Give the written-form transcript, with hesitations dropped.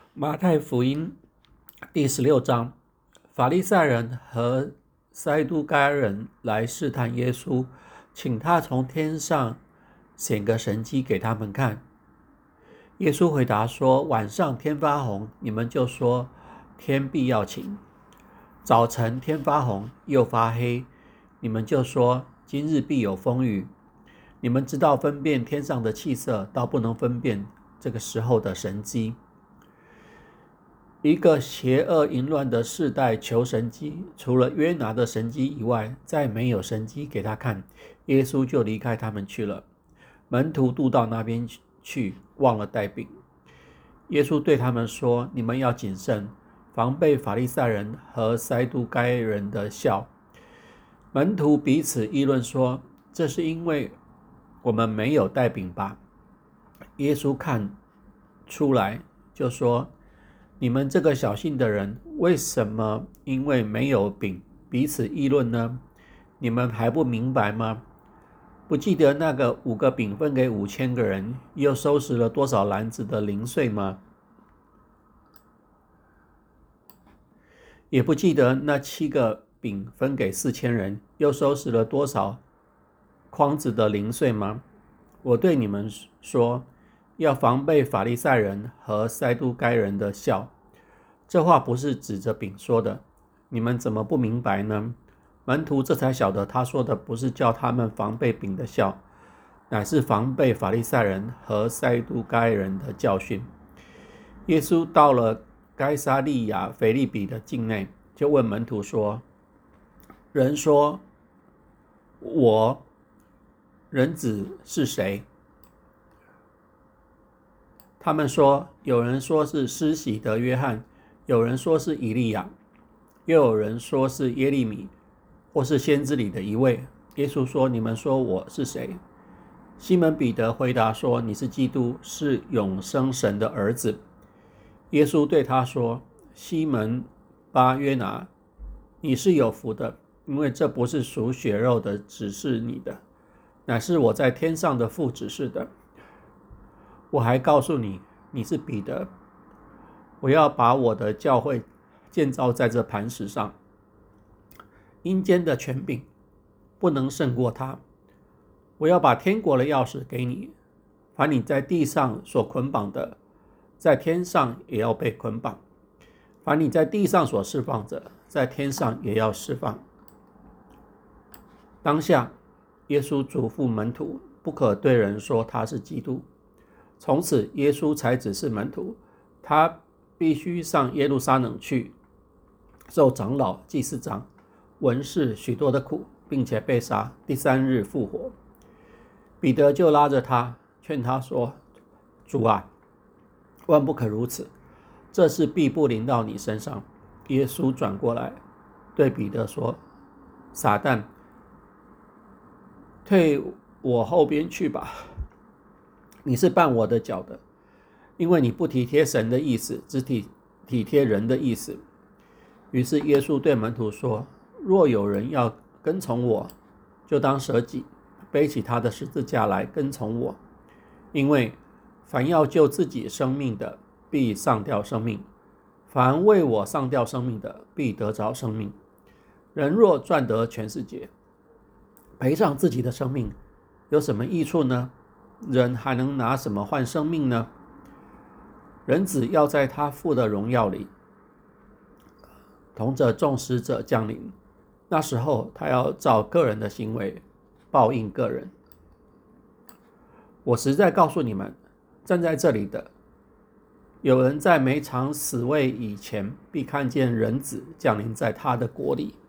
马太福音第16章，法利赛人和撒都该人来试探耶稣，请他从天上显个神迹给他们看。耶稣回答说：晚上天发红，你们就说天必要晴；早晨天发红又发黑，你们就说今日必有风雨。你们知道分辨天上的气色，倒不能分辨这个时候的神迹。一个邪恶淫乱的世代求神迹，除了约拿的神迹以外，再没有神迹给他看。耶稣就离开他们去了。门徒渡到那边去，忘了带饼。耶稣对他们说：你们要谨慎，防备法利赛人和撒都该人的酵。门徒彼此议论说：这是因为我们没有带饼吧？耶稣看出来，就说：你们这个小信的人，为什么因为没有饼彼此议论呢？你们还不明白吗？不记得那个5个饼分给5000个人，又收拾了多少篮子的零碎吗？也不记得那7个饼分给4000人，又收拾了多少筐子的零碎吗？我对你们说，要防备法利赛人和撒都该人的酵。这话不是指着饼说的，你们怎么不明白呢？门徒这才晓得，他说的不是叫他们防备饼的酵，乃是防备法利赛人和撒都该人的教训。耶稣到了该撒利亚腓立比的境内，就问门徒说：人说我人子是谁？他们说，有人说是施洗的约翰，有人说是以利亚，又有人说是耶利米，或是先知里的一位。耶稣说：你们说我是谁？西门彼得回答说：你是基督，是永生神的儿子。耶稣对他说：西门巴约拿，你是有福的，因为这不是属血肉的指示你的，乃是我在天上的父指示的。我还告诉你，你是彼得，我要把我的教会建造在这磐石上。阴间的权柄不能胜过他。我要把天国的钥匙给你，凡你在地上所捆绑的，在天上也要被捆绑；凡你在地上所释放的，在天上也要释放。当下，耶稣嘱咐门徒，不可对人说他是基督。从此，耶稣才指示门徒，他必须上耶路撒冷去，受长老、祭司长、文士许多的苦，并且被杀，第3日复活。彼得就拉着他，劝他说：主啊，万不可如此，这事必不临到你身上。耶稣转过来对彼得说：撒旦，退我后边去吧，你是绊我的脚的，因为你不体贴神的意思，只体贴人的意思。于是耶稣对门徒说：若有人要跟从我，就当舍己，背起他的十字架来跟从我。因为凡要救自己生命的，必丧掉生命；凡为我丧掉生命的，必得着生命。人若赚得全世界，赔上自己的生命，有什么益处呢？人还能拿什么换生命呢？人子要在他父的荣耀里，同着众使者降临。那时候，他要照个人的行为报应个人。我实在告诉你们，站在这里的，有人在没尝死味以前，必看见人子降临在他的国里。